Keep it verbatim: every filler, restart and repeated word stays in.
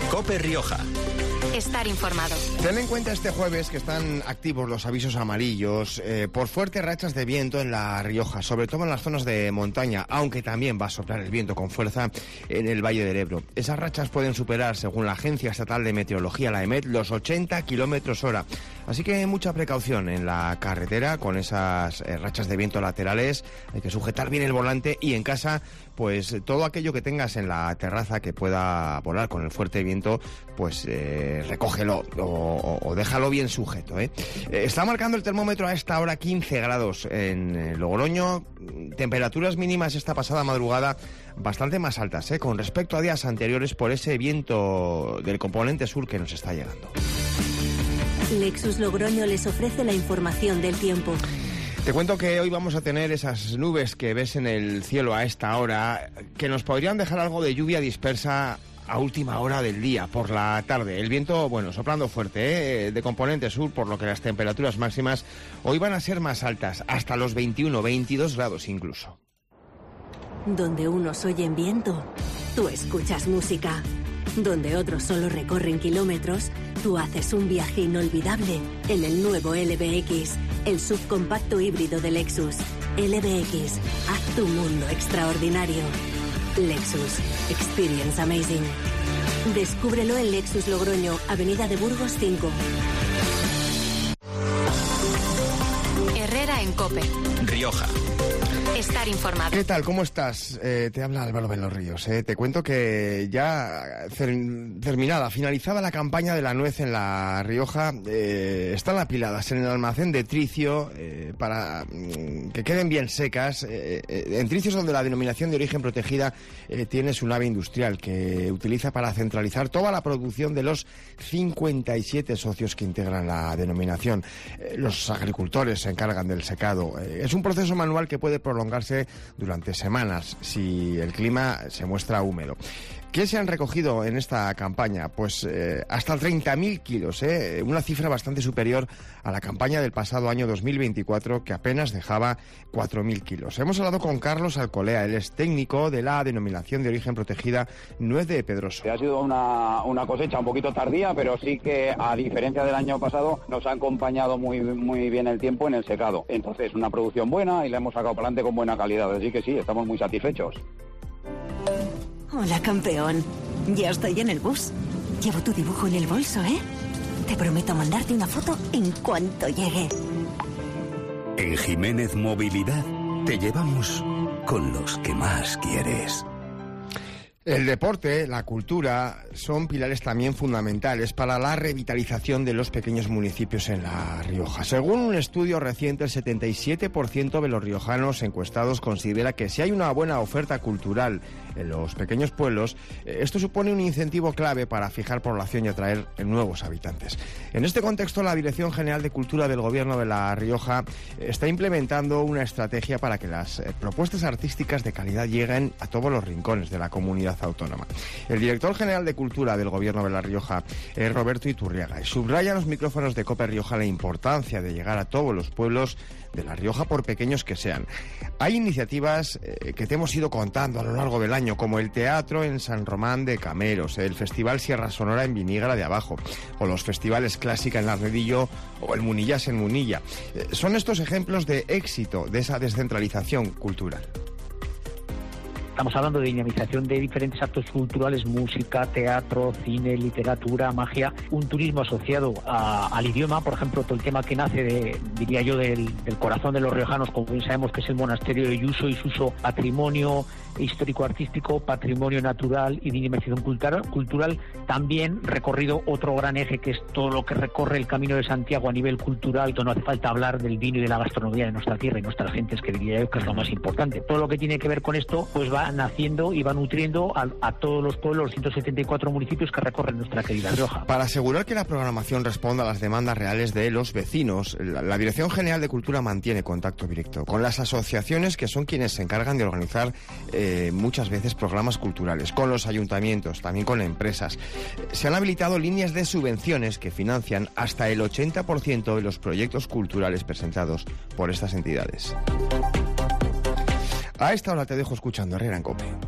COPE Rioja. Estar informado. Ten en cuenta este jueves que están activos los avisos amarillos eh, por fuertes rachas de viento en La Rioja, sobre todo en las zonas de montaña, aunque también va a soplar el viento con fuerza en el Valle del Ebro. Esas rachas pueden superar, según la Agencia Estatal de Meteorología, la EMET, los ochenta kilómetros hora. Así que mucha precaución en la carretera con esas eh, rachas de viento laterales. Hay que sujetar bien el volante y en casa, pues todo aquello que tengas en la terraza que pueda volar con el fuerte viento, pues eh, recógelo o, o, o déjalo bien sujeto, ¿eh? Eh, está marcando el termómetro a esta hora quince grados en eh, Logroño. Temperaturas mínimas esta pasada madrugada bastante más altas, ¿eh? Con respecto a días anteriores por ese viento del componente sur que nos está llegando. Lexus Logroño les ofrece la información del tiempo. Te cuento que hoy vamos a tener esas nubes que ves en el cielo a esta hora, que nos podrían dejar algo de lluvia dispersa a última hora del día, por la tarde. El viento, bueno, soplando fuerte, ¿eh? De componente sur, por lo que las temperaturas máximas hoy van a ser más altas, hasta los veintiuno, veintidós grados incluso. Donde unos oyen viento, tú escuchas música. Donde otros solo recorren kilómetros, tú haces un viaje inolvidable en el nuevo L B X, el subcompacto híbrido de Lexus. L B X, haz tu mundo extraordinario. Lexus, experience amazing. Descúbrelo en Lexus Logroño, Avenida de Burgos cinco. Herrera en COPE Rioja. Estar informado. ¿Qué tal? ¿Cómo estás? Eh, te habla Álvaro Belos Ríos. Eh. Te cuento que ya cer- terminada, finalizada la campaña de la nuez en La Rioja, eh, están apiladas en el almacén de Tricio eh, para mm, que queden bien secas. Eh, eh, en Tricio, donde la denominación de origen protegida eh, tiene su nave industrial que utiliza para centralizar toda la producción de los cincuenta y siete socios que integran la denominación. Eh, los agricultores se encargan del secado. Eh, es un proceso manual que puede prolongarse durante semanas si el clima se muestra húmedo. ¿Qué se han recogido en esta campaña? Pues eh, hasta treinta mil kilos, ¿eh? Una cifra bastante superior a la campaña del pasado año dos mil veinticuatro, que apenas dejaba cuatro mil kilos. Hemos hablado con Carlos Alcolea, él es técnico de la denominación de origen protegida Nuez de Pedroso. Ha sido una, una cosecha un poquito tardía, pero sí que, a diferencia del año pasado, nos ha acompañado muy, muy bien el tiempo en el secado. Entonces, una producción buena y la hemos sacado para adelante con buena calidad, así que sí, estamos muy satisfechos. Hola, campeón. Ya estoy en el bus. Llevo tu dibujo en el bolso, ¿eh? Te prometo mandarte una foto en cuanto llegue. En Jiménez Movilidad te llevamos con los que más quieres. El deporte, la cultura, son pilares también fundamentales para la revitalización de los pequeños municipios en La Rioja. Según un estudio reciente, el setenta y siete por ciento de los riojanos encuestados considera que si hay una buena oferta cultural en los pequeños pueblos, esto supone un incentivo clave para fijar población y atraer nuevos habitantes. En este contexto, la Dirección General de Cultura del Gobierno de La Rioja está implementando una estrategia para que las propuestas artísticas de calidad lleguen a todos los rincones de la comunidad autónoma. El director general de Cultura del Gobierno de La Rioja es Roberto Iturriaga y subraya en los micrófonos de COPE Rioja la importancia de llegar a todos los pueblos de La Rioja, por pequeños que sean. Hay iniciativas eh, que te hemos ido contando a lo largo del año, como el teatro en San Román de Cameros, el Festival Sierra Sonora en Vinígara de Abajo, o los festivales Clásica en Larredillo o el Munillas en Munilla. Eh, son estos ejemplos de éxito de esa descentralización cultural. Estamos hablando de dinamización de diferentes actos culturales, música, teatro, cine, literatura, magia, un turismo asociado a, al idioma, por ejemplo, todo el tema que nace, de, diría yo, del, del corazón de los riojanos, como bien sabemos que es el monasterio de Yuso y Suso, patrimonio histórico-artístico, patrimonio natural y dinamización cultural, cultural. También recorrido otro gran eje que es todo lo que recorre el Camino de Santiago a nivel cultural. No hace falta hablar del vino y de la gastronomía de nuestra tierra y nuestras gentes, que diría yo que es lo más importante. Todo lo que tiene que ver con esto pues va naciendo y va nutriendo a, a todos los pueblos, los ciento setenta y cuatro municipios que recorren nuestra querida Rioja. Para asegurar que la programación responda a las demandas reales de los vecinos, la, la Dirección General de Cultura mantiene contacto directo con las asociaciones, que son quienes se encargan de organizar eh, muchas veces programas culturales, con los ayuntamientos, también con empresas. Se han habilitado líneas de subvenciones que financian hasta el ochenta por ciento de los proyectos culturales presentados por estas entidades. A esta hora te dejo escuchando Herrera en COPE.